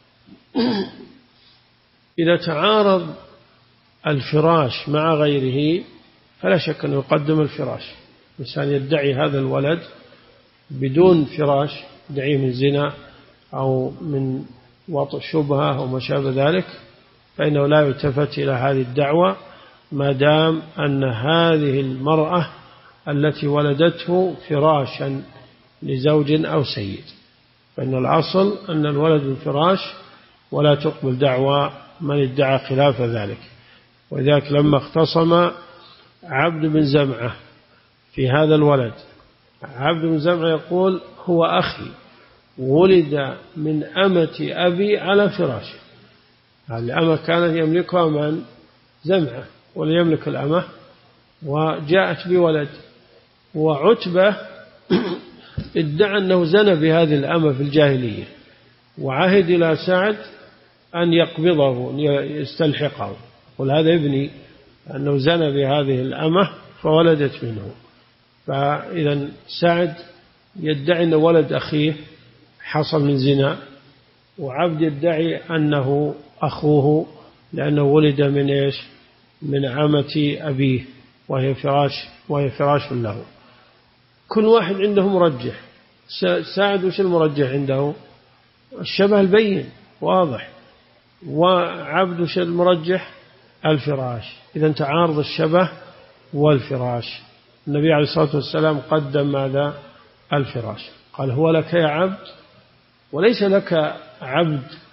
إذا تعارض الفراش مع غيره فلا شك أن يقدم الفراش. الإنسان يدعي هذا الولد بدون فراش، يدعيه من زنا أو من وطئ شبهة أو ما شابه ذلك، فإنه لا يلتفت إلى هذه الدعوة ما دام أن هذه المرأة التي ولدته فراشا لزوج أو سيد، فإن الأصل أن الولد الفراش ولا تقبل دعوة من ادعى خلاف ذلك. وذلك لما اختصم عبد بن زمعة في هذا الولد، عبد بن زمعة يقول هو أخي ولد من أمة أبي على فراشه، الأمة كانت يملكها من زمعة وليملك الأمة، وجاءت بولد، وعتبة ادعى أنه زنى بهذه الأمة في الجاهلية، وعهد إلى سعد أن يقبضه أن يستلحقه، قل هذا ابني، أنه زنى بهذه الأمة فولدت منه. فإذا سعد يدعي أن ولد أخيه حصل من زنا، وعبد يدعي أنه أخوه لأنه ولد من إيش؟ من عمة أبيه، وهي فراش وهي فراش له. كل واحد عنده مرجح. سعد وش المرجح عنده؟ الشبه البين واضح، وعبد وش المرجح؟ الفراش. إذا تعارض الشبه والفراش، النبي عليه الصلاة والسلام قدم ماذا؟ الفراش، قال هو لك يا عبد وليس لك عبد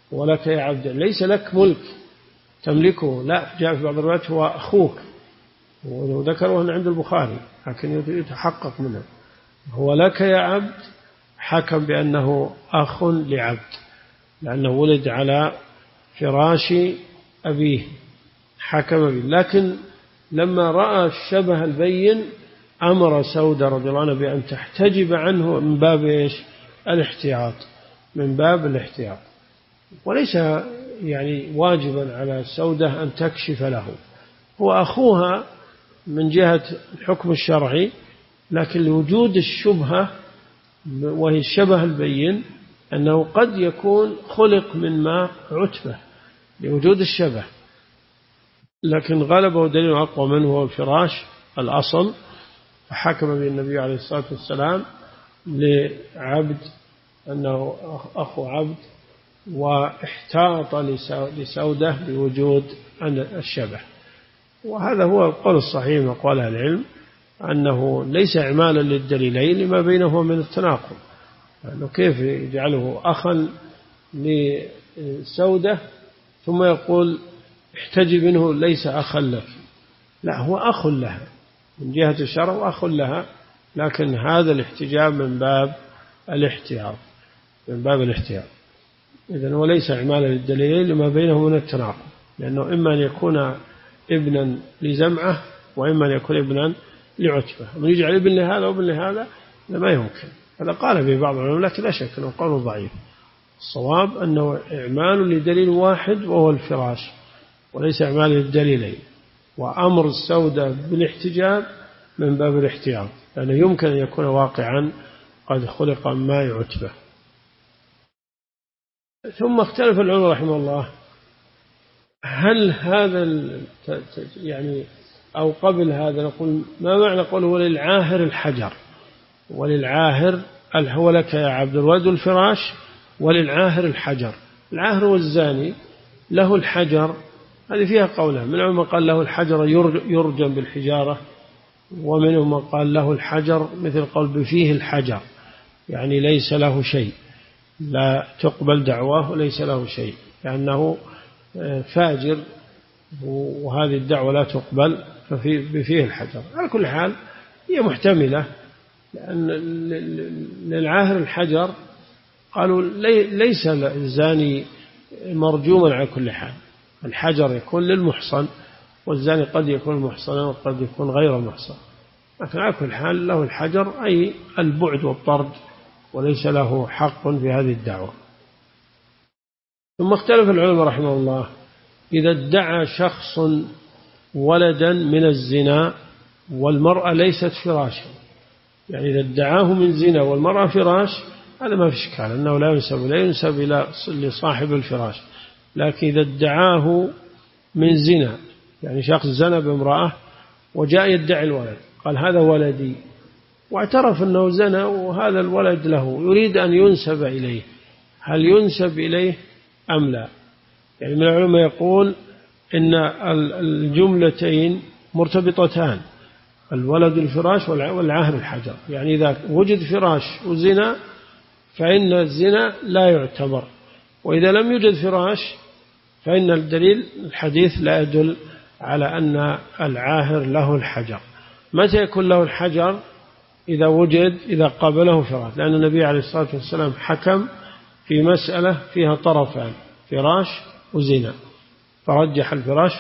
ولك يا عبد، ليس لك ملك تملكه، لا، جاء في بعض الروايات هو أخوك، وذكره عند البخاري لكن يتحقق منه، هو لك يا عبد، حكم بأنه أخ لعبد لأنه ولد على فراش أبيه، حكم به. لكن لما رأى الشبه البين أمر سودة رضي الله عنها بأن تحتجب عنه من باب إيش؟ الاحتياط، من باب الاحتياط، وليس يعني واجبا على سودة أن تكشف له، هو أخوها من جهة الحكم الشرعي، لكن لوجود الشبهة وهي الشبه البين أنه قد يكون خلق من ماء عتبة لوجود الشبه، لكن غلبه دليل أقوى منه هو الفراش الأصل، فحكم به النبي عليه الصلاة والسلام لعبد أنه أخو عبد، واحتاط لسودة لوجود الشبه. وهذا هو القول الصحيح من أقوال العلم، أنه ليس إعمالا للدليلين لما بينهما من التناقض، أنه كيف يجعله أخا لسودة ثم يقول احتجب منه ليس أخا لك، لا، هو أخ لها من جهة الشرع وأخ لها، لكن هذا الاحتجاب من باب الاحتياط، من باب الاحتياط. إذن هو ليس إعمالا للدليلين لما بينهما من التناقض، لأنه إما أن يكون ابنا لزمعة وإما أن يكون ابنا لعتبة، من يجعل ابن لهذا وابن لهذا ما يمكن. هذا قال به بعض العلماء لكن لا شك أنه قول ضعيف. الصواب أنه إعمال لدليل واحد وهو الفراش، وليس إعمال للدليلين، وأمر السودة بالاحتجاب من باب الاحتياط، لأنه يمكن أن يكون واقعا قد خلق ما عتبة. ثم اختلف العلماء رحمه الله، هل هذا يعني أو قبل هذا نقول ما معنى قوله وللعاهر الحجر؟ وللعاهر هو لك يا عبد الولد الفراش، وللعاهر الحجر. العاهر والزاني له الحجر، هذه فيها قولها، من العلماء قال له الحجر يرجم بالحجارة، ومنهم من قال له الحجر مثل قول بفيه الحجر، يعني ليس له شيء، لا تقبل دعواه وليس له شيء، لأنه فاجر وهذه الدعوة لا تقبل، ففي بفيه الحجر. على كل حال هي محتملة، لأن للعاهر الحجر قالوا ليس الزاني مرجوما على كل حال، الحجر يكون للمحصن، والزاني قد يكون محصنا وقد يكون غير محصن، لكن على كل حال له الحجر أي البعد والطرد، وليس له حق في هذه الدعوة. ثم اختلف العلماء رحمه الله، إذا ادعى شخص ولدا من الزنا والمرأة ليست فراشا، يعني إذا ادعاه من زنا والمرأة فراش، هذا ما في إشكال أنه لا ينسب لا ينسب إلى لصاحب الفراش. لكن إذا ادعاه من زنا، يعني شخص زنى بامرأة وجاء يدعي الولد، قال هذا ولدي، واعترف أنه زنى وهذا الولد له، يريد أن ينسب إليه، هل ينسب إليه أم لا؟ يعني من العلماء يقول إن الجملتين مرتبطتان، الولد الفراش والعاهر الحجر، يعني إذا وجد فراش وزنا فإن الزنا لا يعتبر، وإذا لم يوجد فراش فإن الدليل الحديث لا يدل على أن العاهر له الحجر. متى يكون له الحجر؟ إذا وجد إذا قابله فراش، لأن النبي عليه الصلاة والسلام حكم في مسألة فيها طرفان، فراش وزنا، فرجح الفراش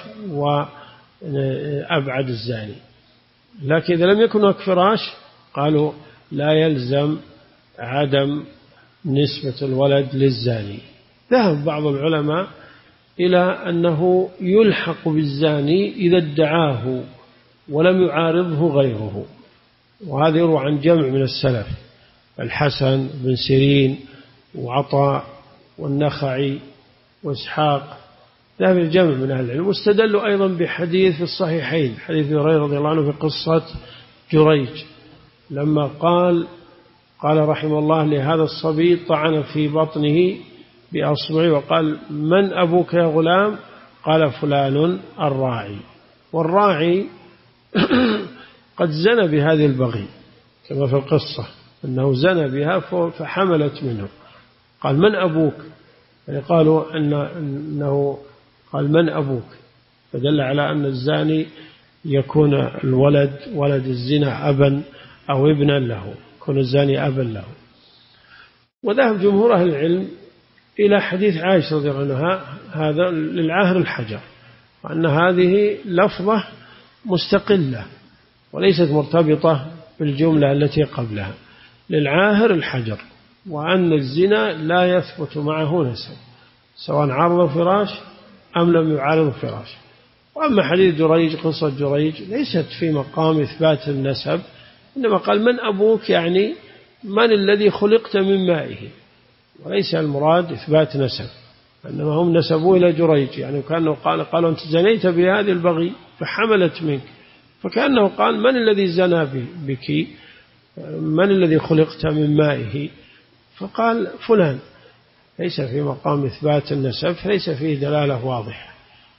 وأبعد الزاني. لكن إذا لم يكن هناك فراش قالوا لا يلزم عدم نسبة الولد للزاني. ذهب بعض العلماء إلى أنه يلحق بالزاني إذا ادعاه ولم يعارضه غيره، وهذا يروى عن جمع من السلف، الحسن بن سيرين وعطاء والنخعي وإسحاق، ذهب الجمع من أهل العلم، واستدلوا أيضا بحديث في الصحيحين، حديث هريرة رضي الله عنه في قصة جريج، لما قال قال رحمه الله لهذا الصبي طعن في بطنه بأصبعه وقال من أبوك يا غلام؟ قال فلان الراعي، والراعي قد زنى بهذه البغي كما في القصة أنه زنى بها فحملت منه، قال من أبوك؟ يعني قالوا إن أنه قال من أبوك، فدل على أن الزاني يكون الولد ولد الزنا أبا أو ابنا له، يكون الزاني أبا له. وذهب جمهور أهل العلم إلى حديث عائشة رضي الله عنها هذا للعاهر الحجر، وأن هذه لفظة مستقلة وليست مرتبطة بالجملة التي قبلها، للعاهر الحجر، وأن الزنا لا يثبت معه نسب سواء عرض فراش أم لم يعارض فراش. وأما حديث جريج قصة جريج ليست في مقام إثبات النسب، إنما قال من أبوك يعني من الذي خلقت من مائه، وليس المراد إثبات نسب، إنما هم نسبوا إلى جريج، يعني كأنه قال قالوا أنت زنيت بهذه البغي فحملت منك، فكأنه قال من الذي زنى بك، من الذي خلقت من مائه، فقال فلان، ليس في مقام إثبات النسب، فليس فيه دلالة واضحة.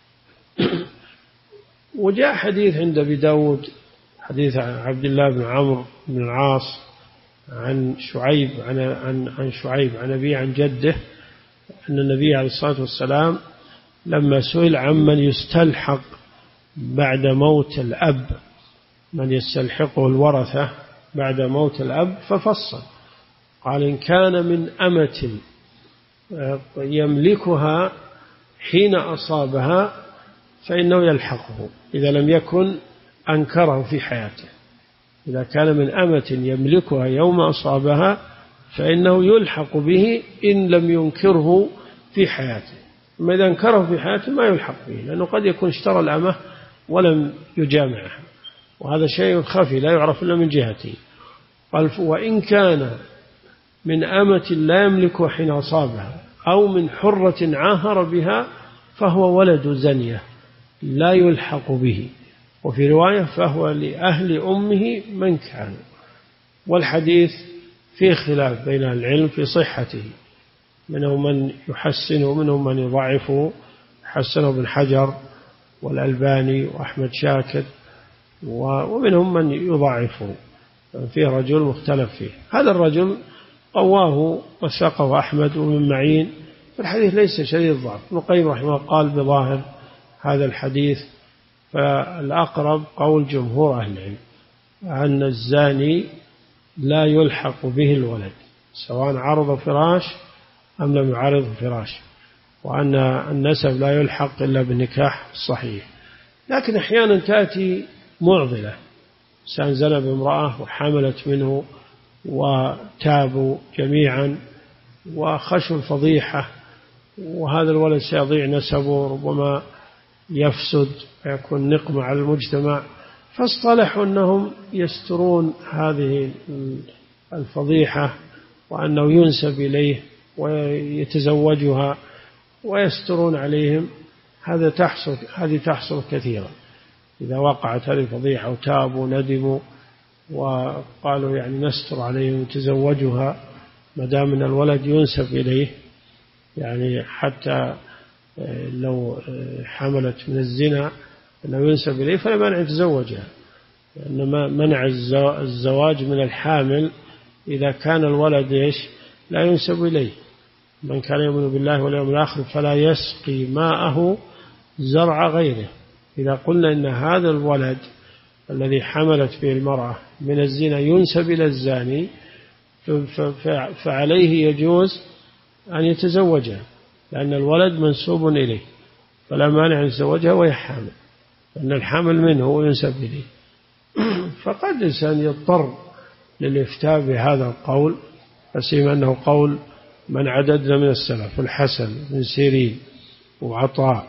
وجاء حديث عند أبي داود حديث عبد الله بن عمرو بن العاص عن شعيب عن عن عن شعيب عن أبيه عن جده أن النبي عليه الصلاة والسلام لما سئل عمن يستلحق بعد موت الأب، من يستلحقه الورثة بعد موت الأب، ففصل قال إن كان من أمة يملكها حين أصابها فإنه يلحقه إذا لم يكن أنكره في حياته، إذا كان من أمة يملكها يوم أصابها فإنه يلحق به إن لم ينكره في حياته، أما إذا انكره في حياته ما يلحق به، لأنه قد يكون اشترى الأمة ولم يجامعها، وهذا شيء خفي لا يعرف إلا من جهته. قال وإن كان من أمة لا يملكها حين أصابها أو من حرة عاهر بها فهو ولد زنية لا يلحق به، وفي رواية فهو لأهل أمه من كان. والحديث فيه خلاف بين العلم في صحته، منهم من يحسنه ومنهم من يضعفه، حسنه ابن حجر والألباني وأحمد شاكر، ومنهم من يضعفه، فيه رجل مختلف فيه. هذا الرجل قواه وثقه أحمد ومن معين، فالحديث ليس شديد الضعف. ابن القيم رحمه الله قال بظاهر هذا الحديث فالأقرب قول جمهور أهل العلم أن الزاني لا يلحق به الولد سواء عرض فراش أم لم يعرض فراش، وأن النسب لا يلحق إلا بالنكاح الصحيح. لكن أحيانا تأتي معضلة، إنسان زنى بامرأة وحملت منه وتابوا جميعا وخشوا الفضيحة، وهذا الولد سيضيع نسبه ربما يفسد ويكون نقمة على المجتمع، فاصطلحوا أنهم يسترون هذه الفضيحة وأنه ينسب إليه ويتزوجها ويسترون عليهم. هذا تحصل هذه تحصل كثيرا إذا وقعت هذه الفضيحة وتابوا وندموا وقالوا يعني نستر عليهم وتزوجها، ما دام أن الولد ينسب إليه، يعني حتى لو حملت من الزنا أنه ينسب إليه فلا مانع يتزوجها، إنما منع الزواج من الحامل إذا كان الولد إيش لا ينسب إليه. من كان يؤمن بالله واليوم الآخر فلا يسقي ماءه زرع غيره. إذا قلنا إن هذا الولد الذي حملت به المرأة من الزنا ينسب إلى الزاني فعليه يجوز أن يتزوجها، لأن الولد منسوب إليه فلا مانع أن يتزوجها وهي حامل، لأن الحمل منه وينسب إليه. فقد الإنسان يضطر للإفتاء بهذا القول، فسيما أنه قول من عددنا من السلف، الحسن بن سيرين وعطاء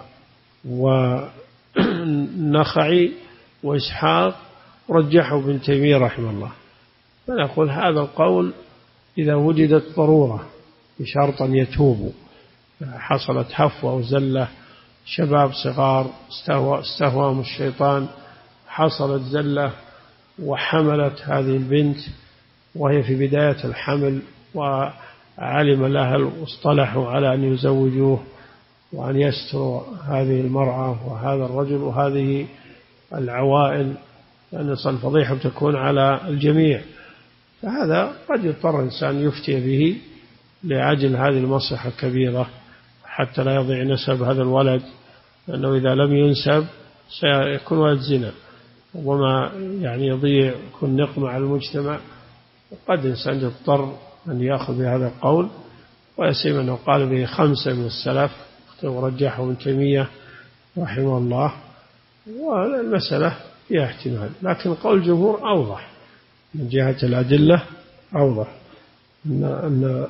والنخعي وإسحاق، رجحه ابن تيمية رحمه الله. فنقول هذا القول إذا وجدت ضرورة بشرط أن يتوبوا، حصلت هفوة وزلة، شباب صغار استهواهم الشيطان، حصلت زلة وحملت هذه البنت وهي في بداية الحمل، وعلم الأهل واصطلحوا على أن يزوجوه وأن يستروا هذه المرأة وهذا الرجل وهذه العوائل، لأن الفضيحة تكون على الجميع. فهذا قد يضطر الإنسان يفتي به لأجل هذه المصلحة الكبيرة حتى لا يضيع نسب هذا الولد، لأنه إذا لم ينسب سيكون ولد زنا، وما يعني يضيع، يكون نقمة على المجتمع. وقد إنسان يضطر أن يأخذ بهذا القول، ويسيم أنه قال به خمسة من السلف ورجحه ابن تيمية رحمه الله، والمسألة فيها احتمال، لكن قول الجمهور أوضح من جهة الأدلة، أوضح أن أن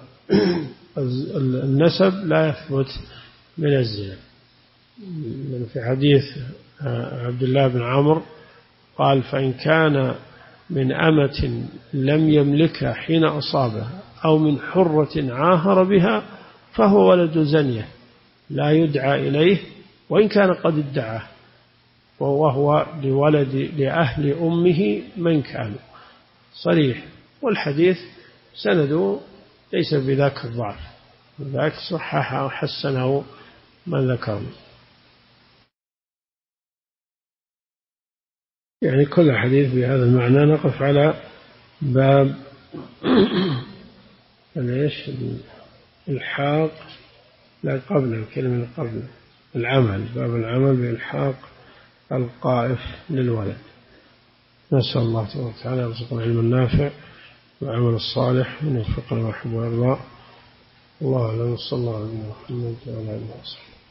النسب لا يثبت من الزنا. من في حديث عبد الله بن عمرو قال: فإن كان من أمة لم يملكها حين أصابها أو من حرة عاهر بها فهو ولد زنية لا يدعى إليه وإن كان قد ادعاه، وهو لولد لأهل أمه من كانوا، صريح. والحديث سنده ليس بذاك الضعف، لذلك صححه وحسنه من ذكره. يعني كل حديث بهذا المعنى. نقف على باب ليش الحاق، لا قبل الكلمة قبل العمل، باب العمل بإلحاق القائف للولد. نسأل الله تبارك وتعالى يرزقنا العلم النافع والعمل الصالح وأن يوفقنا ويحب ويرضى. الله أعلم. صلى الله عليه وسلم وعلى آله وصحبه.